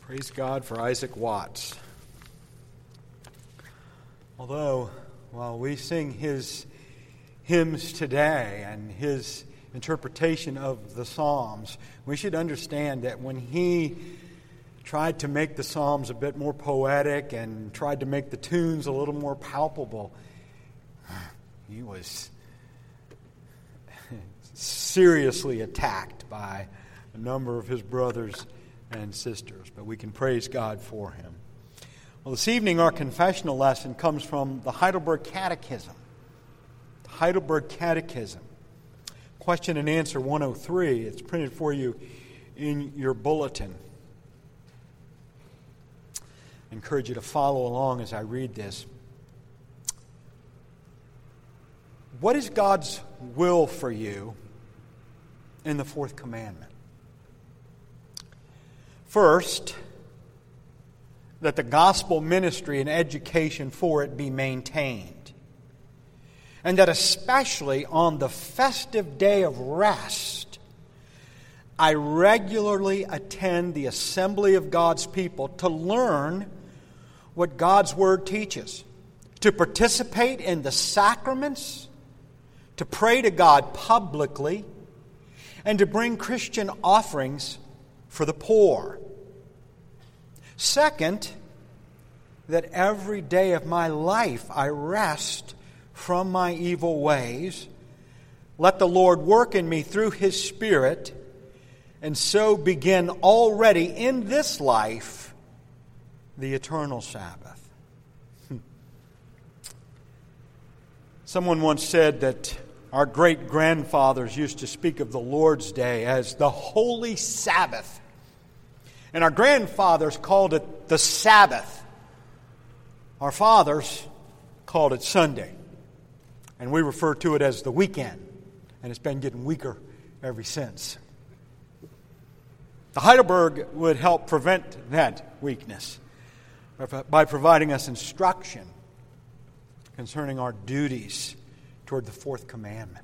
Praise God for Isaac Watts. Although, while we sing his hymns today and his interpretation of the Psalms, we should understand that when he tried to make the Psalms a bit more poetic and tried to make the tunes a little more palpable, he was seriously attacked by a number of his brothers and sisters, but we can praise God for him. Well, this evening our confessional lesson comes from the Heidelberg Catechism. The Heidelberg Catechism. Question and answer 103. It's printed for you in your bulletin. I encourage you to follow along as I read this. What is God's will for you in the fourth commandment? First, that the gospel ministry and education for it be maintained. And that especially on the festive day of rest, I regularly attend the assembly of God's people to learn what God's Word teaches, to participate in the sacraments, to pray to God publicly, and to bring Christian offerings for the poor. Second, that every day of my life I rest from my evil ways. Let the Lord work in me through His Spirit, and so begin already in this life the eternal Sabbath. Someone once said that our great-grandfathers used to speak of the Lord's Day as the Holy Sabbath. And our grandfathers called it the Sabbath. Our fathers called it Sunday. And we refer to it as the weekend. And it's been getting weaker ever since. The Heidelberg would help prevent that weakness by providing us instruction concerning our duties toward the fourth commandment.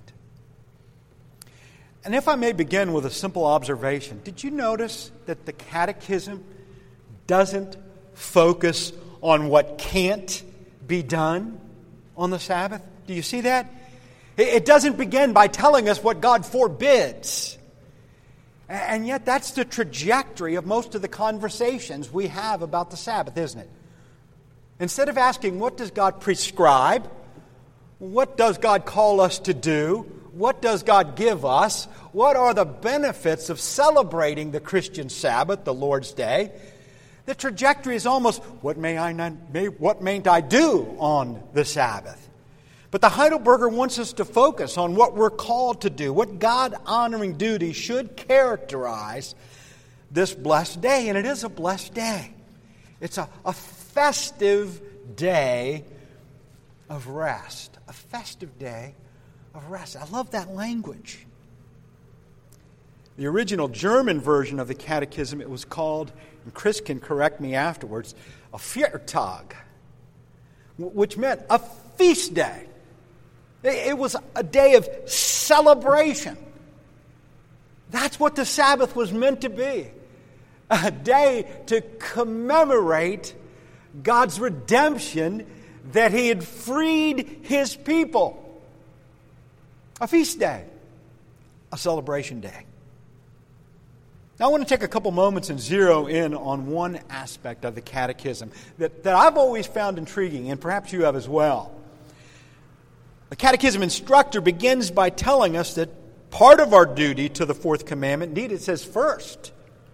And if I may begin with a simple observation, did you notice that the Catechism doesn't focus on what can't be done on the Sabbath? Do you see that? It doesn't begin by telling us what God forbids. And yet that's the trajectory of most of the conversations we have about the Sabbath, isn't it? Instead of asking, what does God prescribe? What does God call us to do? What does God give us? What are the benefits of celebrating the Christian Sabbath, the Lord's Day? The trajectory is almost, what mayn't I do on the Sabbath? But the Heidelberger wants us to focus on what we're called to do, what God-honoring duty should characterize this blessed day. And it is a blessed day. It's a festive day of rest. A festive day of rest. I love that language. The original German version of the Catechism, it was called, and Chris can correct me afterwards, a Feiertag, which meant a feast day. It was a day of celebration. That's what the Sabbath was meant to be. A day to commemorate God's redemption, that He had freed His people. A feast day. A celebration day. Now I want to take a couple moments and zero in on one aspect of the Catechism that I've always found intriguing, and perhaps you have as well. The Catechism instructor begins by telling us that part of our duty to the fourth commandment, indeed it says first,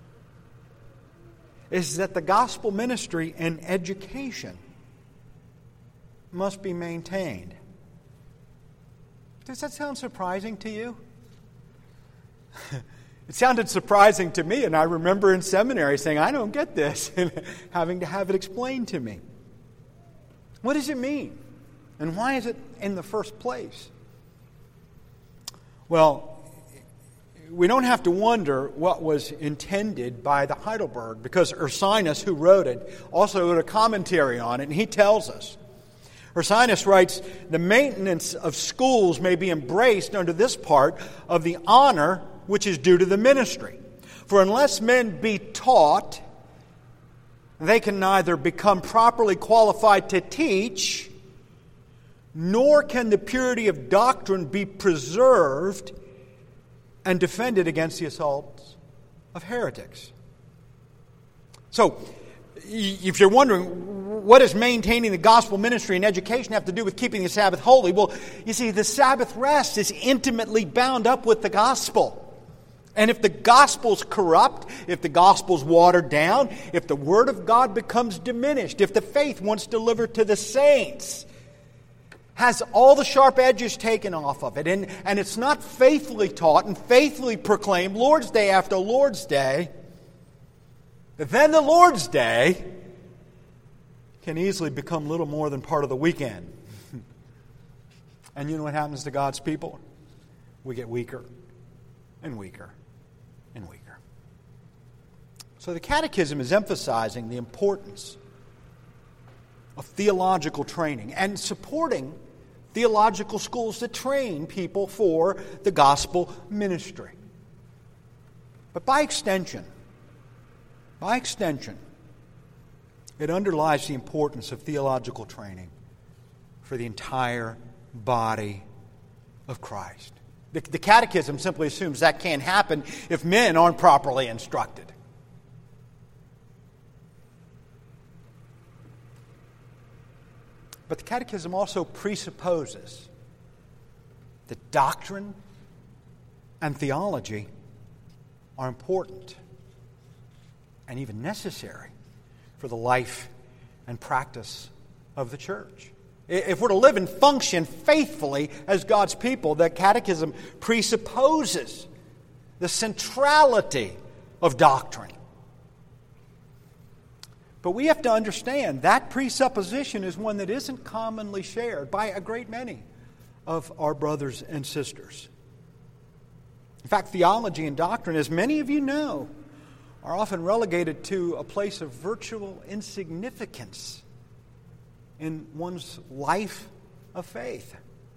is that the gospel ministry and education must be maintained. Does that sound surprising to you? It sounded surprising to me, and I remember in seminary saying, I don't get this, and having to have it explained to me. What does it mean? And why is it in the first place? Well, we don't have to wonder what was intended by the Heidelberg, because Ursinus, who wrote it, also wrote a commentary on it, and he tells us. Ursinus writes, the maintenance of schools may be embraced under this part of the honor which is due to the ministry. For unless men be taught, they can neither become properly qualified to teach, nor can the purity of doctrine be preserved and defended against the assaults of heretics. So, if you're wondering, what does maintaining the gospel ministry and education have to do with keeping the Sabbath holy? Well, you see, the Sabbath rest is intimately bound up with the gospel. And if the gospel's corrupt, if the gospel's watered down, if the word of God becomes diminished, if the faith once delivered to the saints has all the sharp edges taken off of it, and it's not faithfully taught and faithfully proclaimed Lord's Day after Lord's Day, then the Lord's Day can easily become little more than part of the weekend. And you know what happens to God's people? We get weaker and weaker and weaker. So the Catechism is emphasizing the importance of theological training and supporting theological schools that train people for the gospel ministry. But by extension, it underlies the importance of theological training for the entire body of Christ. The Catechism simply assumes that can't happen if men aren't properly instructed. But the Catechism also presupposes that doctrine and theology are important and even necessary for the life and practice of the church. If we're to live and function faithfully as God's people, the Catechism presupposes the centrality of doctrine. But we have to understand that presupposition is one that isn't commonly shared by a great many of our brothers and sisters. In fact, theology and doctrine, as many of you know, are often relegated to a place of virtual insignificance in one's life of faith.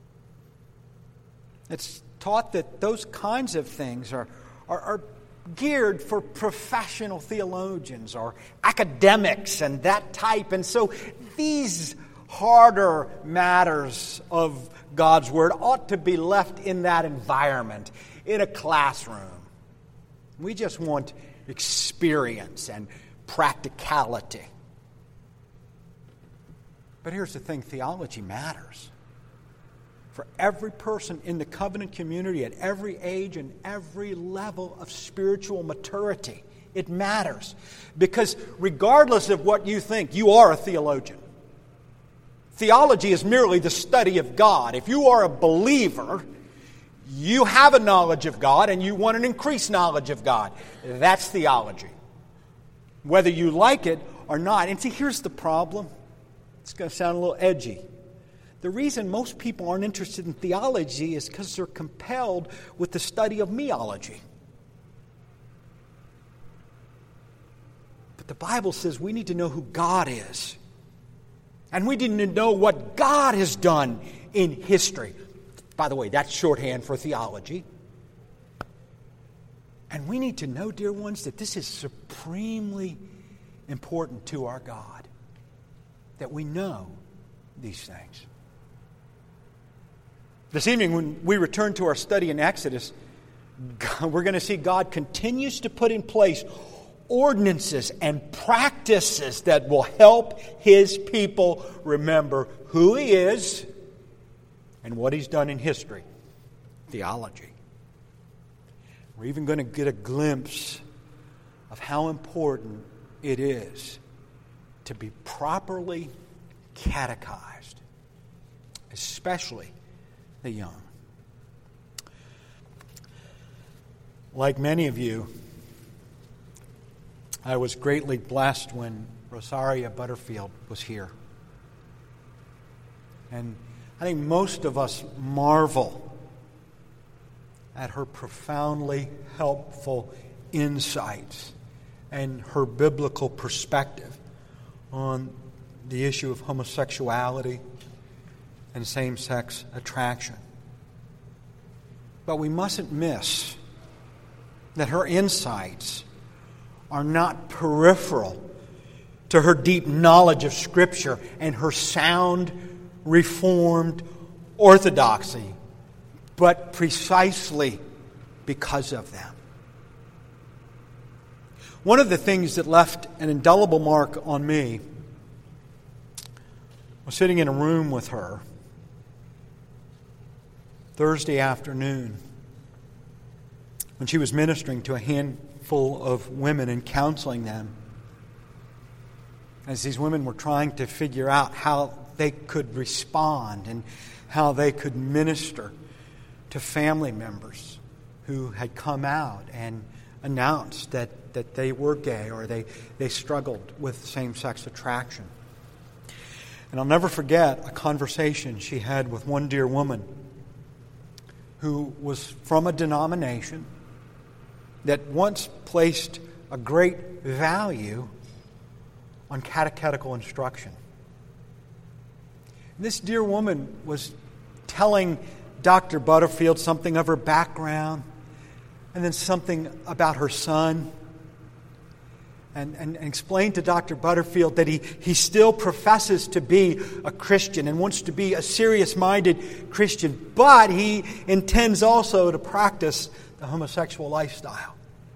It's taught that those kinds of things are geared for professional theologians or academics and that type. And so these harder matters of God's Word ought to be left in that environment, in a classroom. We just want experience and practicality. But here's the thing, theology matters. For every person in the covenant community at every age and every level of spiritual maturity, it matters. Because regardless of what you think, you are a theologian. Theology is merely the study of God. If you are a believer, you have a knowledge of God and you want an increased knowledge of God. That's theology. Whether you like it or not. And see, here's the problem. It's going to sound a little edgy. The reason most people aren't interested in theology is because they're compelled with the study of meology. But the Bible says we need to know who God is. And we need to know what God has done in history. By the way, that's shorthand for theology. And we need to know, dear ones, that this is supremely important to our God. That we know these things. This evening, when we return to our study in Exodus, we're going to see God continues to put in place ordinances and practices that will help His people remember who He is and what He's done in history, theology. We're even going to get a glimpse of how important it is to be properly catechized, especially the young. Like many of you, I was greatly blessed when Rosaria Butterfield was here. And I think most of us marvel at her profoundly helpful insights and her biblical perspective on the issue of homosexuality and same-sex attraction. But we mustn't miss that her insights are not peripheral to her deep knowledge of Scripture and her sound, Reformed orthodoxy, but precisely because of them. One of the things that left an indelible mark on me was sitting in a room with her Thursday afternoon when she was ministering to a handful of women and counseling them as these women were trying to figure out how they could respond and how they could minister to family members who had come out and announced that they were gay or they struggled with same-sex attraction. And I'll never forget a conversation she had with one dear woman who was from a denomination that once placed a great value on catechetical instruction. This dear woman was telling Dr. Butterfield something of her background and then something about her son and explained to Dr. Butterfield that he still professes to be a Christian and wants to be a serious-minded Christian, but he intends also to practice the homosexual lifestyle.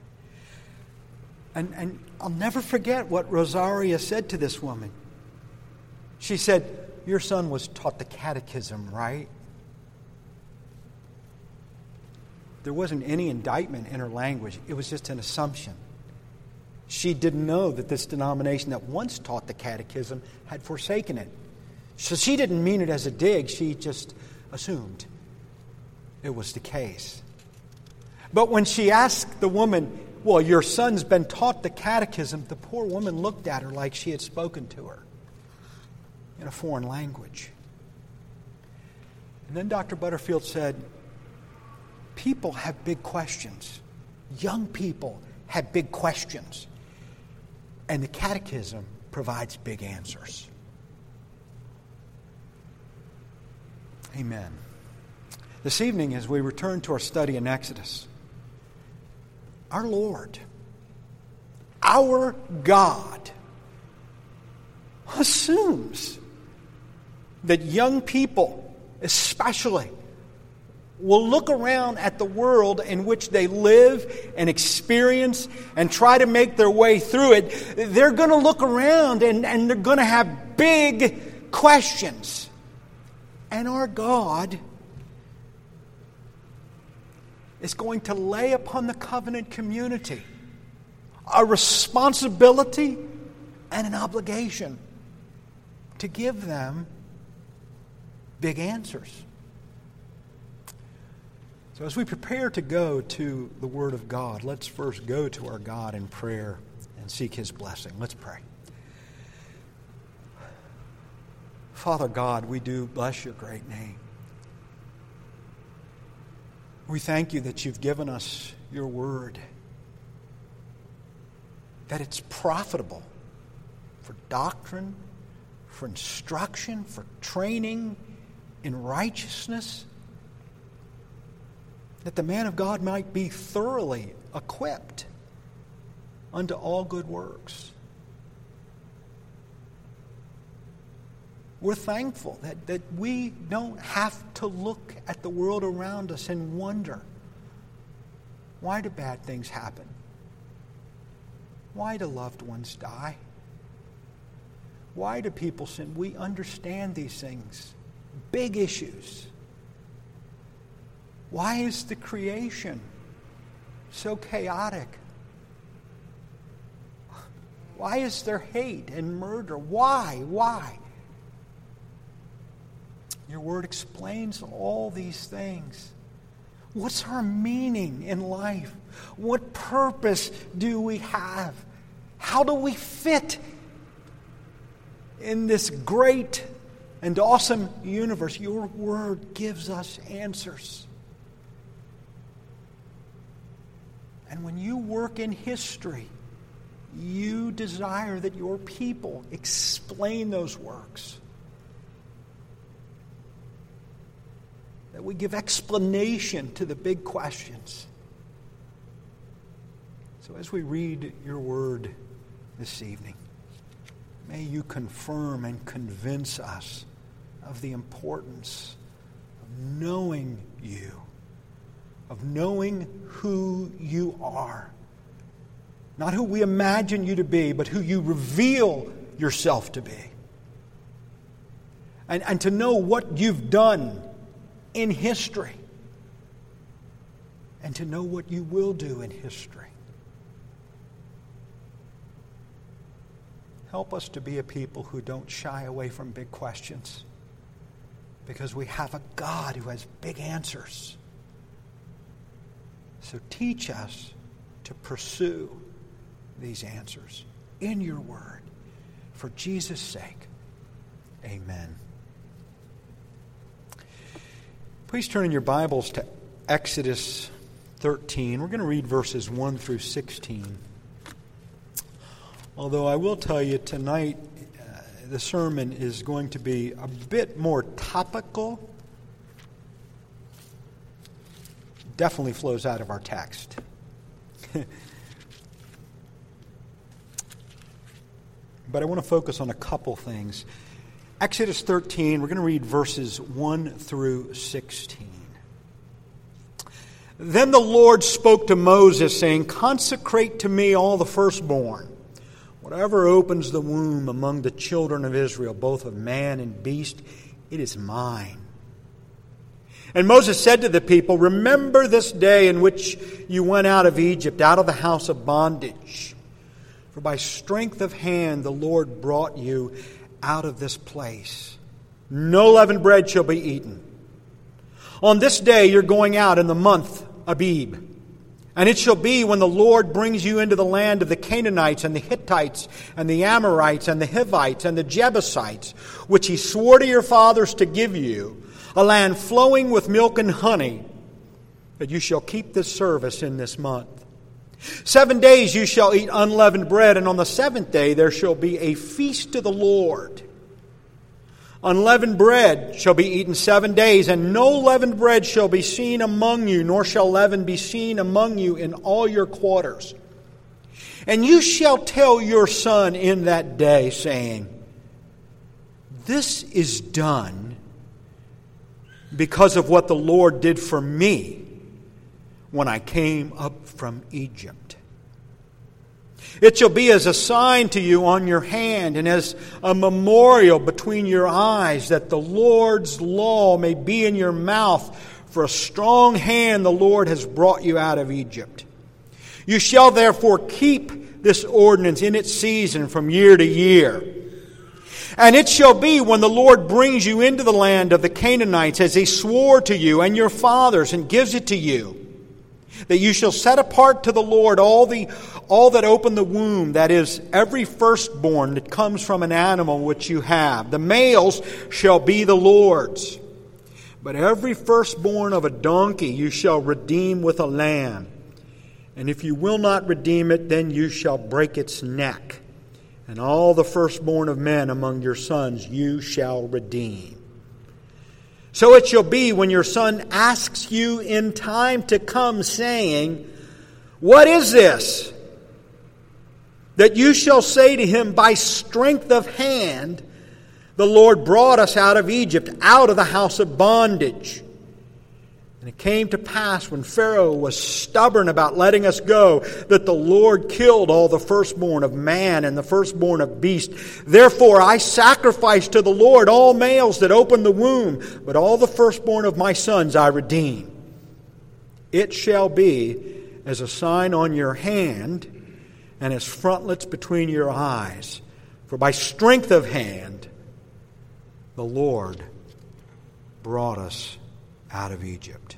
And I'll never forget what Rosaria said to this woman. She said, "Your son was taught the catechism, right?" There wasn't any indictment in her language. It was just an assumption. She didn't know that this denomination that once taught the catechism had forsaken it. So she didn't mean it as a dig. She just assumed it was the case. But when she asked the woman, "Well, your son's been taught the catechism," the poor woman looked at her like she had spoken to her in a foreign language. And then Dr. Butterfield said, "People have big questions. Young people have big questions. And the catechism provides big answers." Amen. This evening, as we return to our study in Exodus, our Lord, our God, assumes that young people, especially, will look around at the world in which they live and experience and try to make their way through it. They're going to look around and they're going to have big questions. And our God is going to lay upon the covenant community a responsibility and an obligation to give them big answers. So as we prepare to go to the Word of God, let's first go to our God in prayer and seek His blessing. Let's pray. Father God, we do bless your great name. We thank you that you've given us your Word, that it's profitable for doctrine, for instruction, for training in righteousness, that the man of God might be thoroughly equipped unto all good works. We're thankful that we don't have to look at the world around us and wonder, why do bad things happen? Why do loved ones die? Why do people sin? We understand these things. Big issues. Why is the creation so chaotic? Why is there hate and murder? Why? Your Word explains all these things. What's our meaning in life? What purpose do we have? How do we fit in this great and awesome universe? Your Word gives us answers. And when you work in history, you desire that your people explain those works. That we give explanation to the big questions. So as we read your word this evening, may you confirm and convince us of the importance of knowing you, of knowing who you are. Not who we imagine you to be, but who you reveal yourself to be. And to know what you've done in history. And to know what you will do in history. Help us to be a people who don't shy away from big questions, because we have a God who has big answers. So teach us to pursue these answers in your word. For Jesus' sake, amen. Please turn in your Bibles to Exodus 13. We're going to read verses 1 through 16. Although I will tell you tonight, the sermon is going to be a bit more topical. Definitely flows out of our text. But I want to focus on a couple things. Exodus 13, we're going to read verses 1 through 16. Then the Lord spoke to Moses, saying, "Consecrate to me all the firstborn, whatever opens the womb among the children of Israel, both of man and beast, it is mine." And Moses said to the people, "Remember this day in which you went out of Egypt, out of the house of bondage. For by strength of hand the Lord brought you out of this place. No leavened bread shall be eaten. On this day you're going out in the month Abib. And it shall be when the Lord brings you into the land of the Canaanites and the Hittites and the Amorites and the Hivites and the Jebusites, which he swore to your fathers to give you, a land flowing with milk and honey, that you shall keep this service in this month. 7 days you shall eat unleavened bread, and on the seventh day there shall be a feast to the Lord. Unleavened bread shall be eaten 7 days, and no leavened bread shall be seen among you, nor shall leaven be seen among you in all your quarters. And you shall tell your son in that day, saying, this is done because of what the Lord did for me when I came up from Egypt. It shall be as a sign to you on your hand and as a memorial between your eyes, that the Lord's law may be in your mouth. For a strong hand the Lord has brought you out of Egypt. You shall therefore keep this ordinance in its season from year to year. And it shall be when the Lord brings you into the land of the Canaanites, as he swore to you and your fathers, and gives it to you, that you shall set apart to the Lord all that open the womb, that is, every firstborn that comes from an animal which you have. The males shall be the Lord's. But every firstborn of a donkey you shall redeem with a lamb. And if you will not redeem it, then you shall break its neck. And all the firstborn of men among your sons you shall redeem. So it shall be when your son asks you in time to come, saying, what is this? That you shall say to him, by strength of hand, the Lord brought us out of Egypt, out of the house of bondage. And it came to pass, when Pharaoh was stubborn about letting us go, that the Lord killed all the firstborn of man and the firstborn of beast. Therefore I sacrifice to the Lord all males that open the womb, but all the firstborn of my sons I redeem. It shall be as a sign on your hand and as frontlets between your eyes. For by strength of hand the Lord brought us out of Egypt.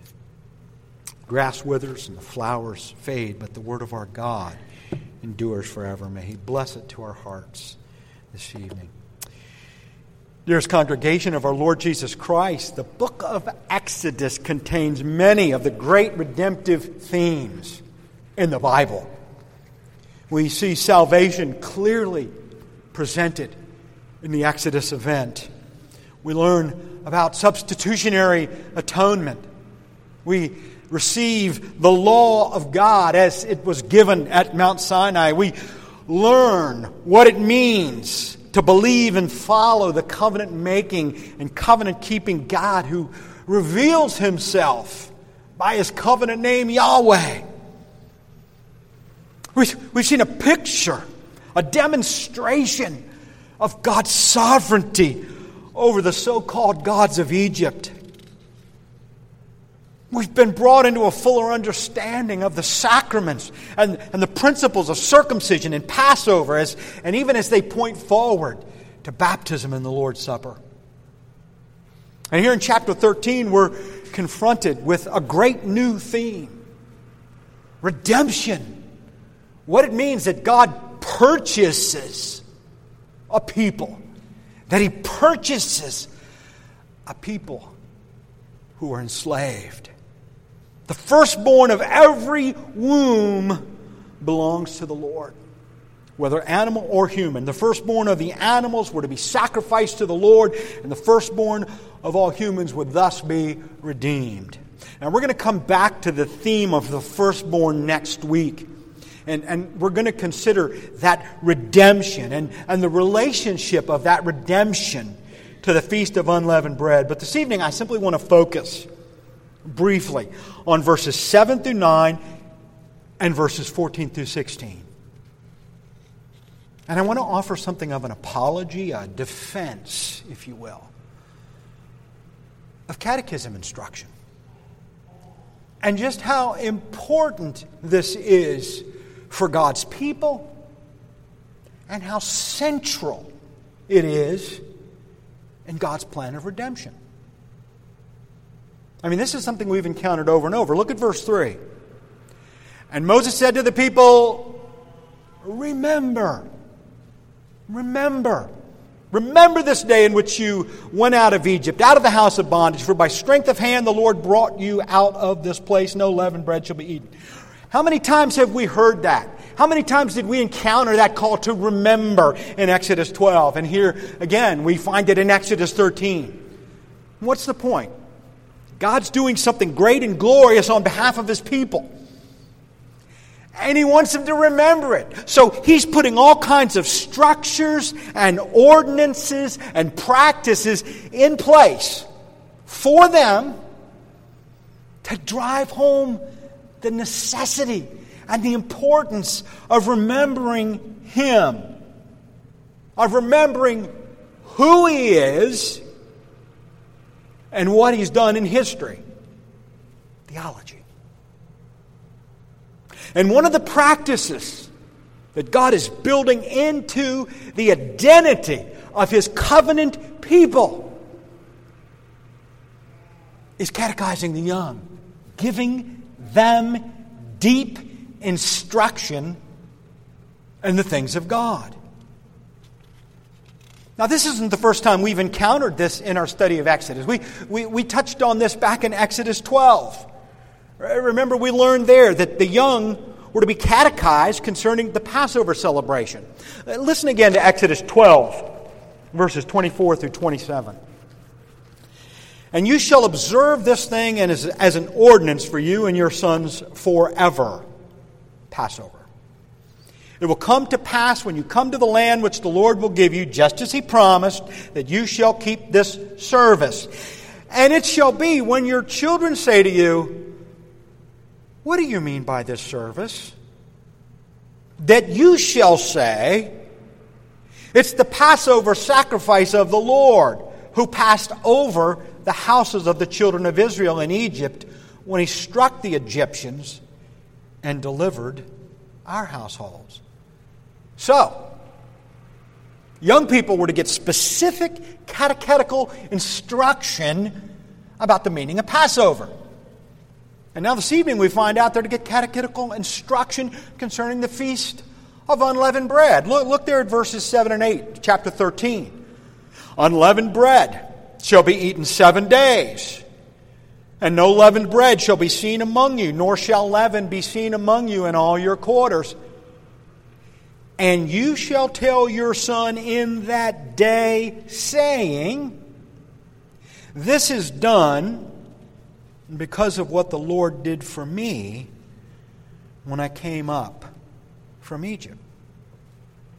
Grass withers and the flowers fade, but the word of our God endures forever. May he bless it to our hearts this evening. Dearest congregation of our Lord Jesus Christ, the book of Exodus contains many of the great redemptive themes in the Bible. We see salvation clearly presented in the Exodus event. We learn about substitutionary atonement. We receive the law of God as it was given at Mount Sinai. We learn what it means to believe and follow the covenant-making and covenant-keeping God who reveals Himself by His covenant name, Yahweh. We've seen a picture, a demonstration of God's sovereignty over the so-called gods of Egypt. We've been brought into a fuller understanding of the sacraments and the principles of circumcision and Passover, and even as they point forward to baptism and the Lord's Supper. And here in chapter 13, we're confronted with a great new theme: redemption. What it means that God purchases a people, that He purchases a people who are enslaved. The firstborn of every womb belongs to the Lord, whether animal or human. The firstborn of the animals were to be sacrificed to the Lord, and the firstborn of all humans would thus be redeemed. Now we're going to come back to the theme of the firstborn next week. And we're going to consider that redemption and the relationship of that redemption to the Feast of Unleavened Bread. But this evening I simply want to focus briefly on verses 7 through 9 and verses 14 through 16. And I want to offer something of an apology, a defense, if you will, of catechism instruction. And just how important this is for God's people, and how central it is in God's plan of redemption. I mean, this is something we've encountered over and over. Look at verse 3. And Moses said to the people, Remember this day in which you went out of Egypt, out of the house of bondage, for by strength of hand the Lord brought you out of this place. No leavened bread shall be eaten. How many times have we heard that? How many times did we encounter that call to remember in Exodus 12? And here again, we find it in Exodus 13. What's the point? God's doing something great and glorious on behalf of His people. And He wants them to remember it. So He's putting all kinds of structures and ordinances and practices in place for them to drive home the necessity and the importance of remembering Him, of remembering who He is and what He's done in history. Theology. And one of the practices that God is building into the identity of His covenant people is catechizing the young, giving them deep instruction in the things of God. Now, this isn't the first time we've encountered this in our study of Exodus. We touched on this back in Exodus 12. Remember, we learned there that the young were to be catechized concerning the Passover celebration. Listen again to Exodus 12, verses 24 through 27. And you shall observe this thing as an ordinance for you and your sons forever. Passover. It will come to pass when you come to the land which the Lord will give you, just as He promised, that you shall keep this service. And it shall be when your children say to you, What do you mean by this service? That you shall say, It's the Passover sacrifice of the Lord, who passed over the houses of the children of Israel in Egypt when He struck the Egyptians and delivered our households. So, young people were to get specific catechetical instruction about the meaning of Passover. And now this evening we find out they're to get catechetical instruction concerning the Feast of Unleavened Bread. Look there at verses 7 and 8, chapter 13. Unleavened bread shall be eaten 7 days. And no leavened bread shall be seen among you, nor shall leaven be seen among you in all your quarters. And you shall tell your son in that day, saying, This is done because of what the Lord did for me when I came up from Egypt.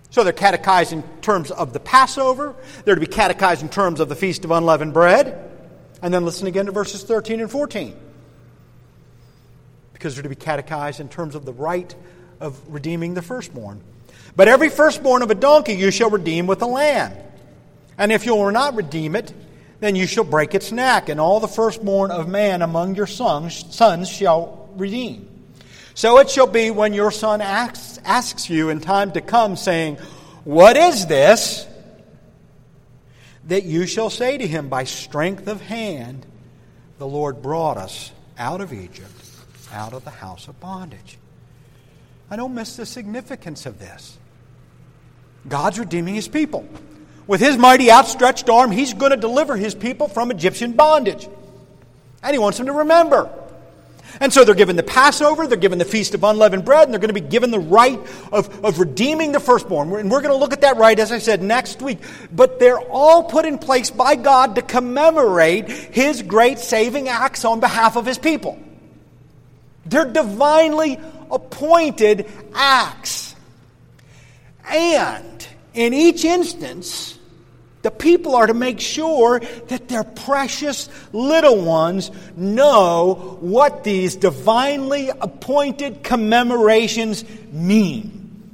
So they're catechized in terms of the Passover. They're to be catechized in terms of the Feast of Unleavened Bread. And then listen again to verses 13 and 14. Because they're to be catechized in terms of the rite of redeeming the firstborn. But every firstborn of a donkey you shall redeem with a lamb. And if you will not redeem it, then you shall break its neck. And all the firstborn of man among your sons shall redeem. So it shall be when your son asks you in time to come, saying, What is this? That you shall say to him, By strength of hand, the Lord brought us out of Egypt, out of the house of bondage. I don't miss the significance of this. God's redeeming His people. With His mighty outstretched arm, He's going to deliver His people from Egyptian bondage. And He wants them to remember. And so they're given the Passover, they're given the Feast of Unleavened Bread, and they're going to be given the rite of redeeming the firstborn. And we're going to look at that rite, as I said, next week. But they're all put in place by God to commemorate His great saving acts on behalf of His people. They're divinely appointed acts. And in each instance, the people are to make sure that their precious little ones know what these divinely appointed commemorations mean.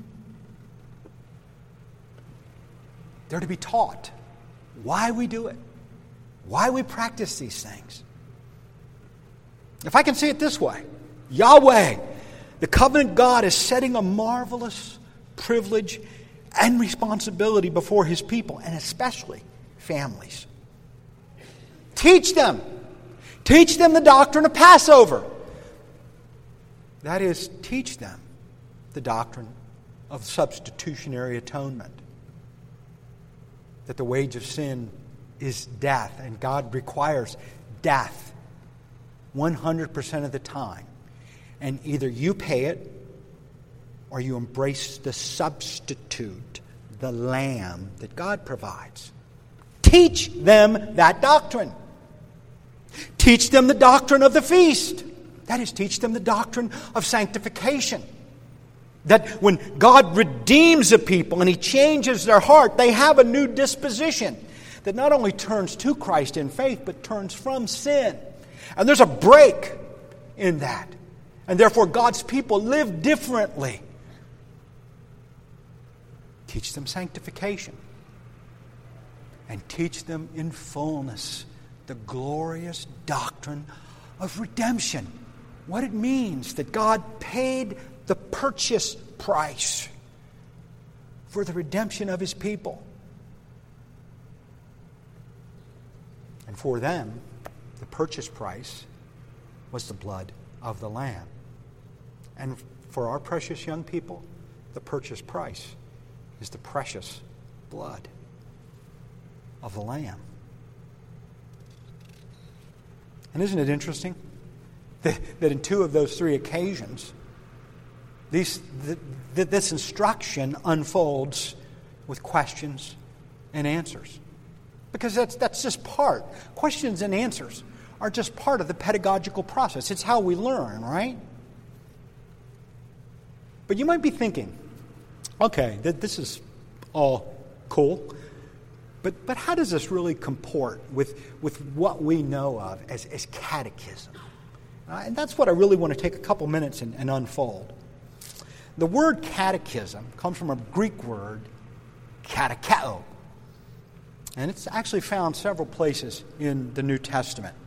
They're to be taught why we do it, why we practice these things. If I can say it this way, Yahweh, the covenant God, is setting a marvelous privilege and responsibility before His people, and especially families. Teach them. Teach them the doctrine of Passover. That is, teach them the doctrine of substitutionary atonement. That the wage of sin is death, and God requires death 100% of the time. And either you pay it, or you embrace the substitute, the lamb that God provides. Teach them that doctrine. Teach them the doctrine of the feast. That is, teach them the doctrine of sanctification. That when God redeems a people and He changes their heart, they have a new disposition that not only turns to Christ in faith, but turns from sin. And there's a break in that. And therefore God's people live differently. Teach them sanctification. And teach them in fullness the glorious doctrine of redemption. What it means that God paid the purchase price for the redemption of His people. And for them, the purchase price was the blood of the Lamb. And for our precious young people, the purchase price is the precious blood of the Lamb. And isn't it interesting that in two of those three occasions, this instruction unfolds with questions and answers? Because that's just part. Questions and answers are just part of the pedagogical process. It's how we learn, right? But you might be thinking, okay, this is all cool, but how does this really comport with what we know of as catechism? And that's what I really want to take a couple minutes and unfold. The word catechism comes from a Greek word, katecheo. And it's actually found several places in the New Testament.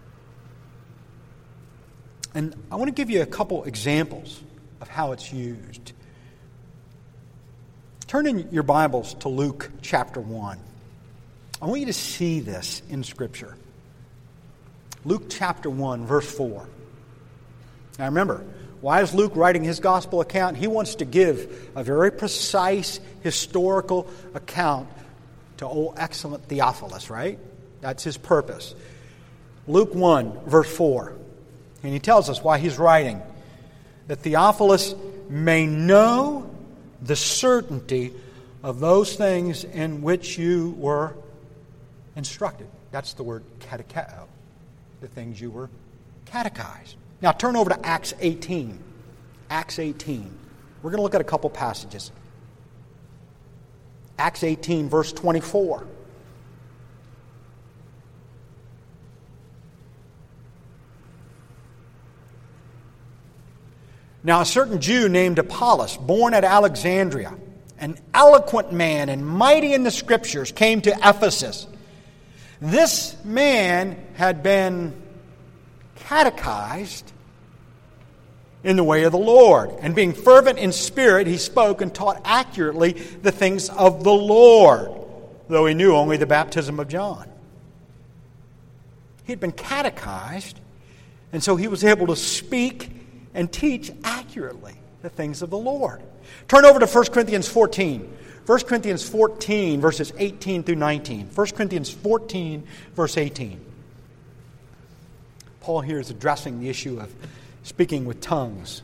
And I want to give you a couple examples of how it's used. Turn in your Bibles to Luke chapter 1. I want you to see this in Scripture. Luke chapter 1, verse 4. Now remember, why is Luke writing his gospel account? He wants to give a very precise historical account to old excellent Theophilus, right? That's his purpose. Luke 1, verse 4. And he tells us why he's writing. That Theophilus may know the certainty of those things in which you were instructed. That's the word katecheo. The things you were catechized. Now turn over to Acts 18. Acts 18. We're going to look at a couple passages. Acts 18, verse 24. Now a certain Jew named Apollos, born at Alexandria, an eloquent man and mighty in the Scriptures, came to Ephesus. This man had been catechized in the way of the Lord, and being fervent in spirit, he spoke and taught accurately the things of the Lord, though he knew only the baptism of John. He had been catechized, and so he was able to speak and teach accurately the things of the Lord. Turn over to 1 Corinthians 14. 1 Corinthians 14, verses 18 through 19. 1 Corinthians 14, verse 18. Paul here is addressing the issue of speaking with tongues.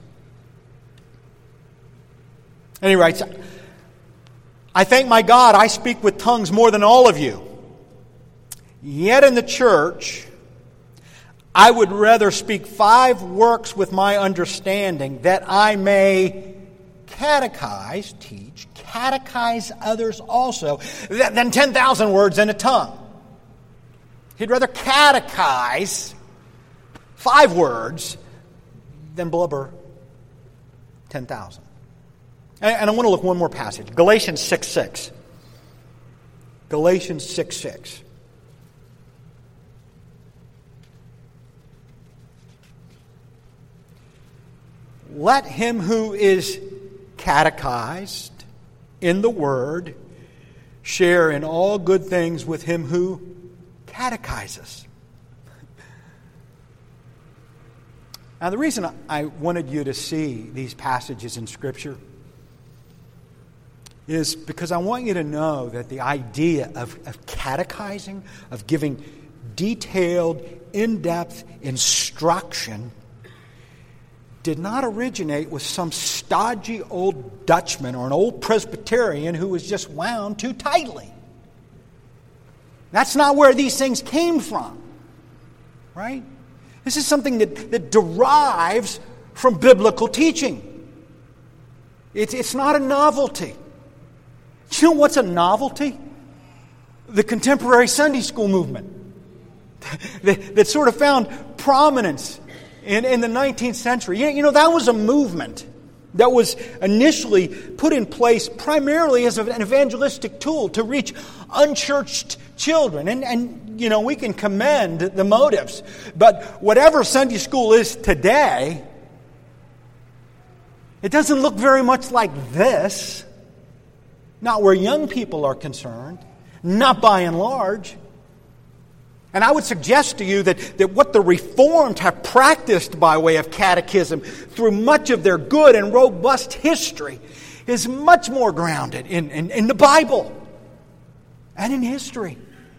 And he writes, I thank my God I speak with tongues more than all of you. Yet in the church I would rather speak 5 works with my understanding, that I may catechize, teach, catechize others also, than 10,000 words in a tongue. He'd rather catechize 5 words than blubber 10,000. And I want to look one more passage. Galatians 6:6. Galatians 6:6. Let him who is catechized in the Word share in all good things with him who catechizes. Now, the reason I wanted you to see these passages in Scripture is because I want you to know that the idea of catechizing, of giving detailed, in-depth instruction, did not originate with some stodgy old Dutchman or an old Presbyterian who was just wound too tightly. That's not where these things came from, right? This is something that derives from biblical teaching. It's not a novelty. Do you know what's a novelty? The contemporary Sunday school movement that sort of found prominence in the 19th century. You know, that was a movement that was initially put in place primarily as an evangelistic tool to reach unchurched children. And you know, we can commend the motives. But whatever Sunday school is today, it doesn't look very much like this. Not where young people are concerned. Not by and large. And I would suggest to you that what the Reformed have practiced by way of catechism through much of their good and robust history is much more grounded in the Bible and in history.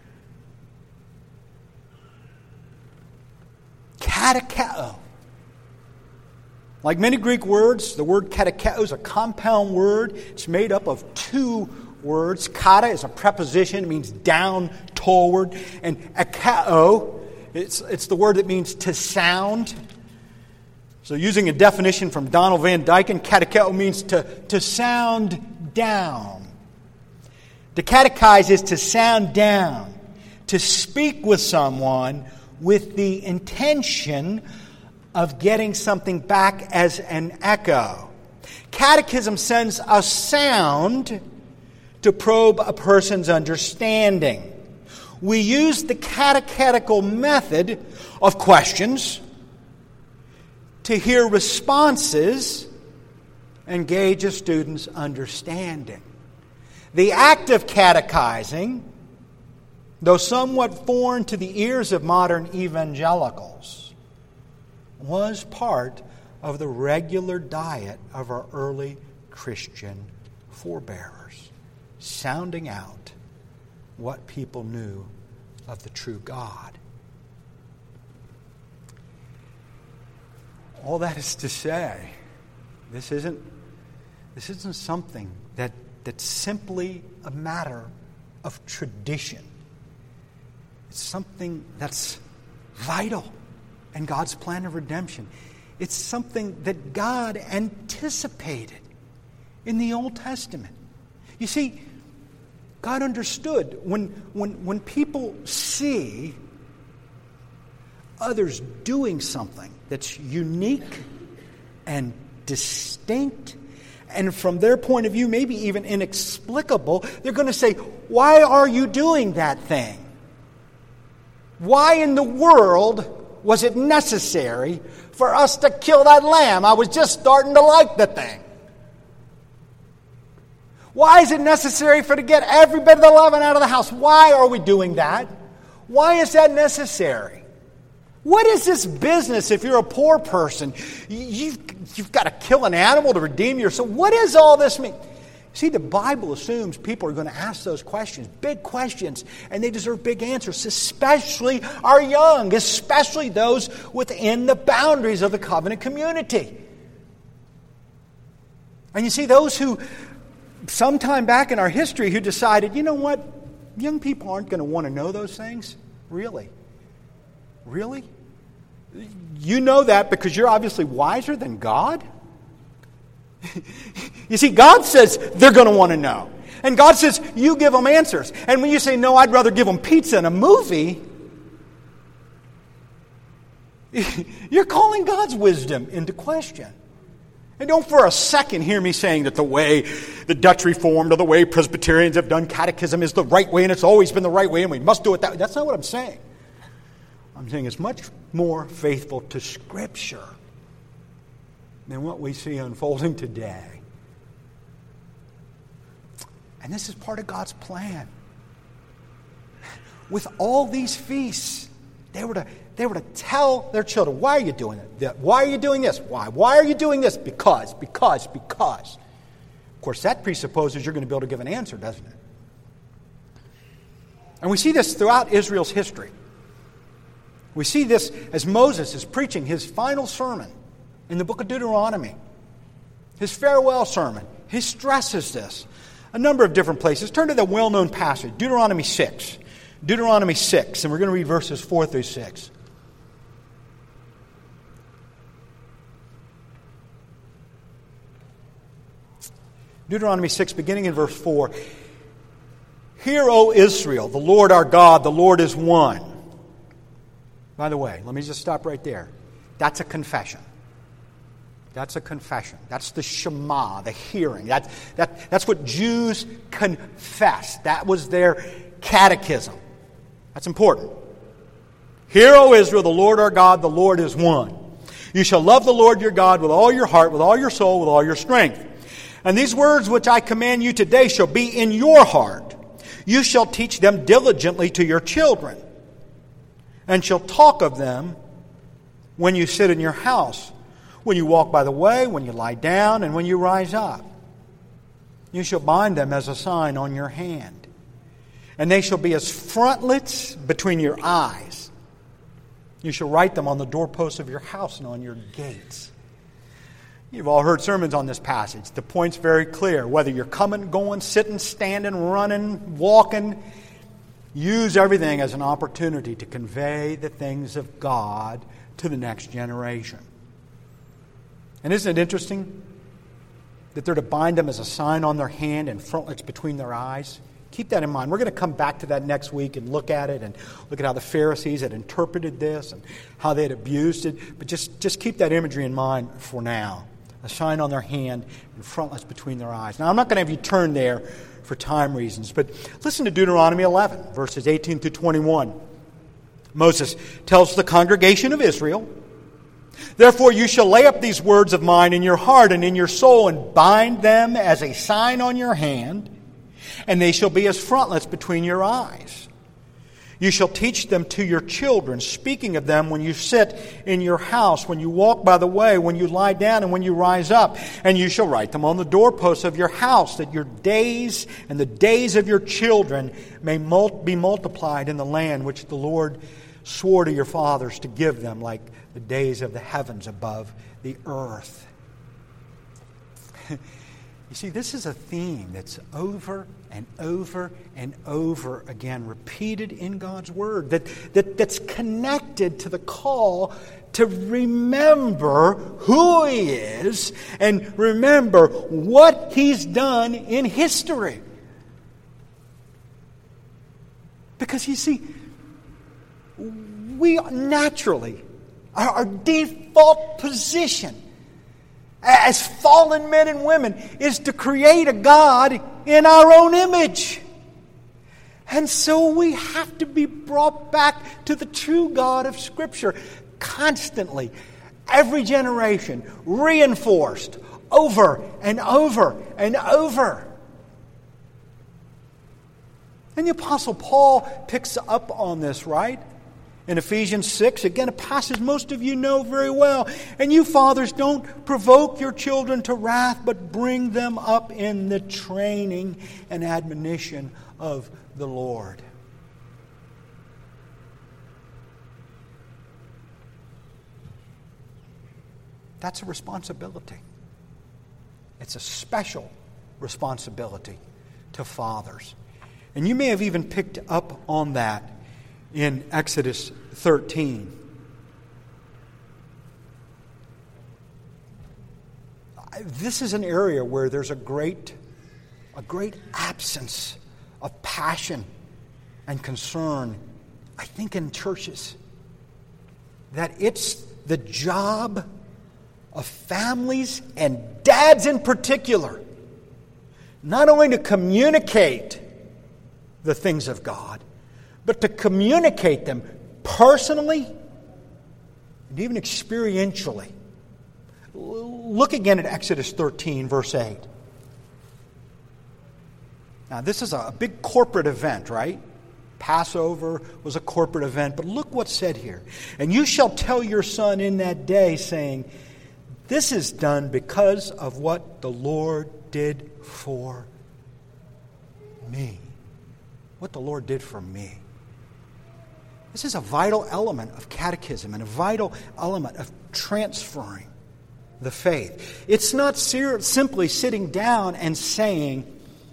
Katecheo. Like many Greek words, the word katecheo is a compound word. It's made up of 2 words. Kata is a preposition. It means down, toward. And ekeo, it's the word that means to sound. So using a definition from Donald Van Dyken, katecheo means to sound down. To catechize is to sound down. To speak with someone with the intention of getting something back as an echo. Catechism sends a sound to probe a person's understanding. We use the catechetical method of questions to hear responses and gauge a student's understanding. The act of catechizing, though somewhat foreign to the ears of modern evangelicals, was part of the regular diet of our early Christian forebearers, sounding out what people knew of the true God. All that is to say, this isn't something that's simply a matter of tradition. It's something that's vital in God's plan of redemption. It's something that God anticipated in the Old Testament. You see, God understood when people see others doing something that's unique and distinct, and from their point of view, maybe even inexplicable, they're going to say, why are you doing that thing? Why in the world was it necessary for us to kill that lamb? I was just starting to like the thing. Why is it necessary to get every bit of the leaven out of the house? Why are we doing that? Why is that necessary? What is this business if you're a poor person? You've got to kill an animal to redeem yourself. What does all this mean? See, the Bible assumes people are going to ask those questions, big questions, and they deserve big answers, especially our young, especially those within the boundaries of the covenant community. And you see, those who, sometime back in our history, who decided, you know what, young people aren't going to want to know those things, really. Really? You know that because you're obviously wiser than God? You see, God says they're going to want to know. And God says, you give them answers. And when you say, no, I'd rather give them pizza and a movie, you're calling God's wisdom into question. And don't for a second hear me saying that the way the Dutch Reformed or the way Presbyterians have done catechism is the right way and it's always been the right way and we must do it that way. That's not what I'm saying. I'm saying it's much more faithful to Scripture than what we see unfolding today. And this is part of God's plan. With all these feasts, they were to tell their children, why are you doing it? Why are you doing this? Why? Why are you doing this? Because. Of course, that presupposes you're going to be able to give an answer, doesn't it? And we see this throughout Israel's history. We see this as Moses is preaching his final sermon in the book of Deuteronomy. His farewell sermon. He stresses this. A number of different places. Turn to the well-known passage, Deuteronomy 6. Deuteronomy 6, and we're going to read verses 4 through 6. Deuteronomy 6, beginning in verse 4. Hear, O Israel, the Lord our God, the Lord is one. By the way, let me just stop right there. That's a confession. That's a confession. That's the Shema, the hearing. That's what Jews confess. That was their catechism. That's important. Hear, O Israel, the Lord our God, the Lord is one. You shall love the Lord your God with all your heart, with all your soul, with all your strength. And these words which I command you today shall be in your heart. You shall teach them diligently to your children, and shall talk of them when you sit in your house, when you walk by the way, when you lie down, and when you rise up. You shall bind them as a sign on your hand, and they shall be as frontlets between your eyes. You shall write them on the doorposts of your house and on your gates. You've all heard sermons on this passage. The point's very clear. Whether you're coming, going, sitting, standing, running, walking, use everything as an opportunity to convey the things of God to the next generation. And isn't it interesting that they're to bind them as a sign on their hand and frontlets between their eyes? Keep that in mind. We're going to come back to that next week and look at it and look at how the Pharisees had interpreted this and how they had abused it. But just keep that imagery in mind for now. A sign on their hand and frontlets between their eyes. Now, I'm not going to have you turn there for time reasons, but listen to Deuteronomy 11, verses 18 through 21. Moses tells the congregation of Israel, therefore you shall lay up these words of mine in your heart and in your soul and bind them as a sign on your hand, and they shall be as frontlets between your eyes. You shall teach them to your children, speaking of them when you sit in your house, when you walk by the way, when you lie down, and when you rise up. And you shall write them on the doorposts of your house, that your days and the days of your children may be multiplied in the land which the Lord swore to your fathers to give them, like the days of the heavens above the earth. You see, this is a theme that's over and over and over again repeated in God's Word, that's connected to the call to remember who He is and remember what He's done in history. Because you see, we naturally, our default position as fallen men and women is to create a God in our own image. And so we have to be brought back to the true God of Scripture constantly, every generation, reinforced over and over and over. And the Apostle Paul picks up on this, right? In Ephesians 6, again, a passage most of you know very well. And you fathers, don't provoke your children to wrath, but bring them up in the training and admonition of the Lord. That's a responsibility. It's a special responsibility to fathers. And you may have even picked up on that in Exodus 13. This is an area where there's a great absence of passion and concern, I think, in churches. That it's the job of families and dads in particular, not only to communicate the things of God, but to communicate them personally and even experientially. Look again at Exodus 13, verse 8. Now, this is a big corporate event, right? Passover was a corporate event, but look what's said here. And you shall tell your son in that day, saying, this is done because of what the Lord did for me. What the Lord did for me. This is a vital element of catechism and a vital element of transferring the faith. It's not simply sitting down and saying,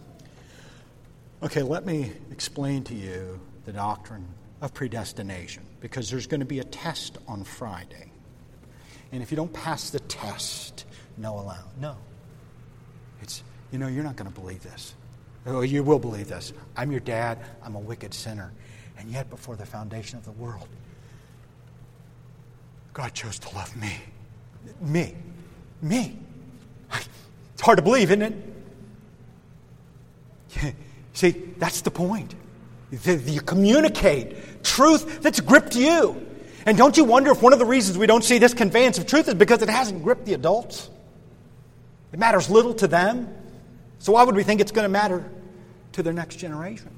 okay, let me explain to you the doctrine of predestination, because there's going to be a test on Friday. And if you don't pass the test, no allowed. No. It's, you're not going to believe this. Oh, you will believe this. I'm your dad. I'm a wicked sinner. And yet, before the foundation of the world, God chose to love me. Me. It's hard to believe, isn't it? See, that's the point. You communicate truth that's gripped you. And don't you wonder if one of the reasons we don't see this conveyance of truth is because it hasn't gripped the adults? It matters little to them. So why would we think it's going to matter to their next generation?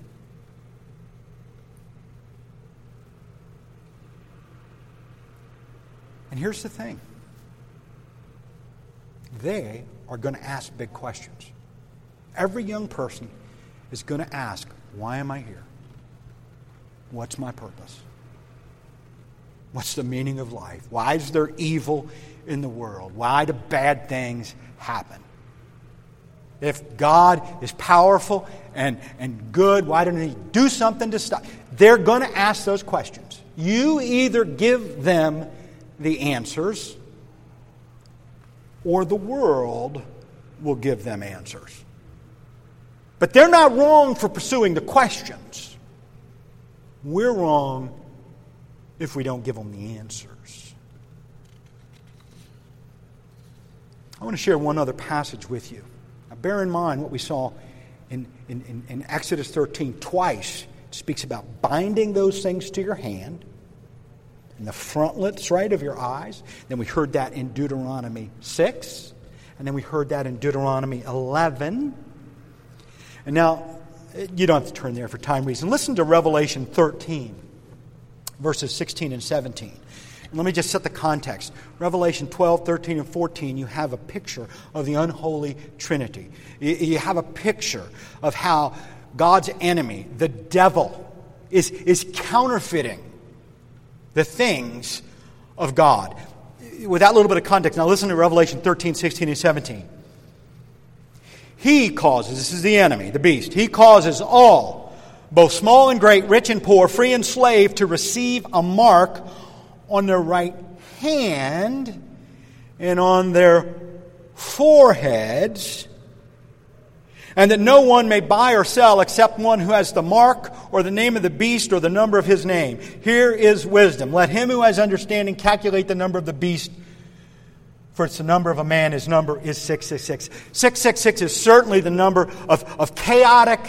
And here's the thing. They are going to ask big questions. Every young person is going to ask, why am I here? What's my purpose? What's the meaning of life? Why is there evil in the world? Why do bad things happen? If God is powerful and good, why didn't He do something to stop? They're going to ask those questions. You either give them the answers, or the world will give them answers. But they're not wrong for pursuing the questions. We're wrong if we don't give them the answers. I want to share one other passage with you. Now, bear in mind what we saw in Exodus 13. Twice it speaks about binding those things to your hand, in the frontlets, right, of your eyes. Then we heard that in Deuteronomy 6. And then we heard that in Deuteronomy 11. And now, you don't have to turn there for time reasons. Listen to Revelation 13, verses 16 and 17. And let me just set the context. Revelation 12, 13, and 14, you have a picture of the unholy Trinity. You have a picture of how God's enemy, the devil, is counterfeiting the things of God. With that little bit of context, now listen to Revelation 13, 16, and 17. He causes, this is the enemy, the beast, he causes all, both small and great, rich and poor, free and slave, to receive a mark on their right hand and on their foreheads, and that no one may buy or sell except one who has the mark or the name of the beast or the number of his name. Here is wisdom. Let him who has understanding calculate the number of the beast, for it's the number of a man. His number is 666. 666 is certainly the number of chaotic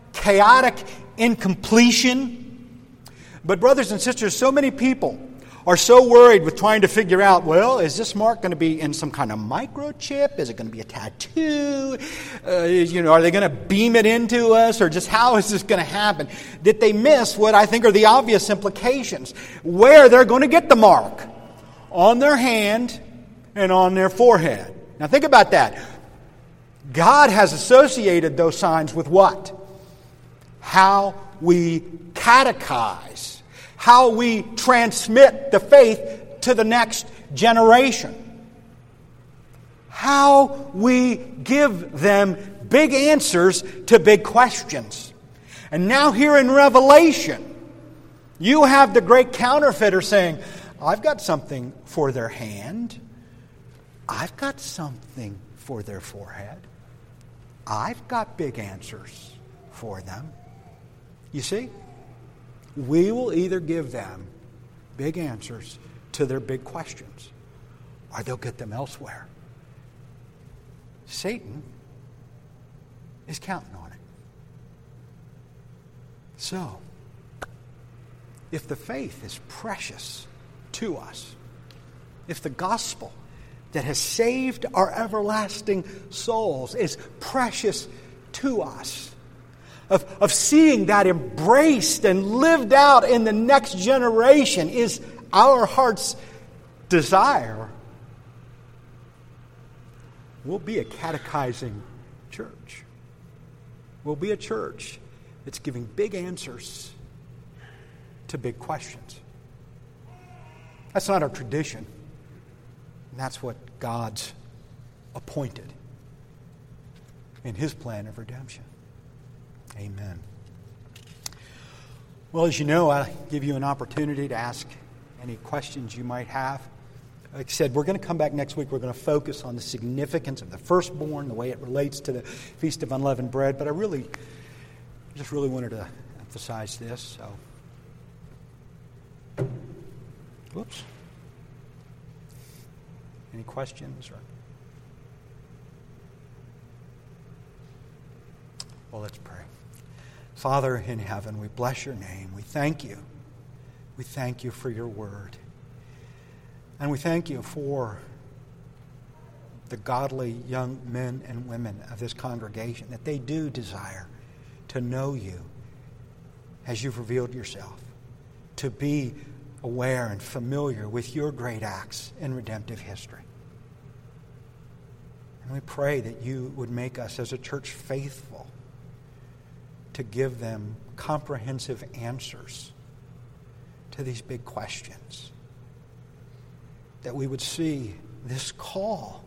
incompletion. But brothers and sisters, so many people are so worried with trying to figure out, well, is this mark going to be in some kind of microchip? Is it going to be a tattoo? Are they going to beam it into us? Or just how is this going to happen? That they miss what I think are the obvious implications. Where they're going to get the mark. On their hand and on their forehead. Now think about that. God has associated those signs with what? How we catechize. How we transmit the faith to the next generation. How we give them big answers to big questions. And now here in Revelation, you have the great counterfeiter saying, I've got something for their hand. I've got something for their forehead. I've got big answers for them. You see? We will either give them big answers to their big questions, or they'll get them elsewhere. Satan is counting on it. So, if the faith is precious to us, if the gospel that has saved our everlasting souls is precious to us, of seeing that embraced and lived out in the next generation is our heart's desire, we'll be a catechizing church. We'll be a church that's giving big answers to big questions. That's not our tradition. And that's what God's appointed in His plan of redemption. Amen. Well, as you know, I give you an opportunity to ask any questions you might have. Like I said, we're going to come back next week. We're going to focus on the significance of the firstborn, the way it relates to the Feast of Unleavened Bread. But I just really wanted to emphasize this. So, whoops. Any questions? Well, let's pray. Father in heaven, we bless your name. We thank you. We thank you for your word. And we thank you for the godly young men and women of this congregation, that they do desire to know you as you've revealed yourself, to be aware and familiar with your great acts in redemptive history. And we pray that you would make us as a church faithful to give them comprehensive answers to these big questions. That we would see this call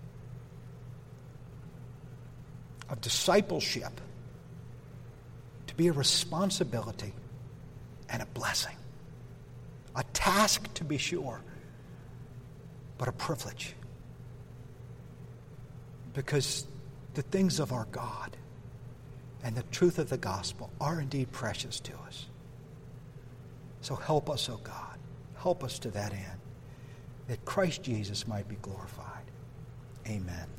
of discipleship to be a responsibility and a blessing. A task, to be sure, but a privilege. Because the things of our God and the truth of the gospel are indeed precious to us. So help us, O God. Help us to that end, that Christ Jesus might be glorified. Amen.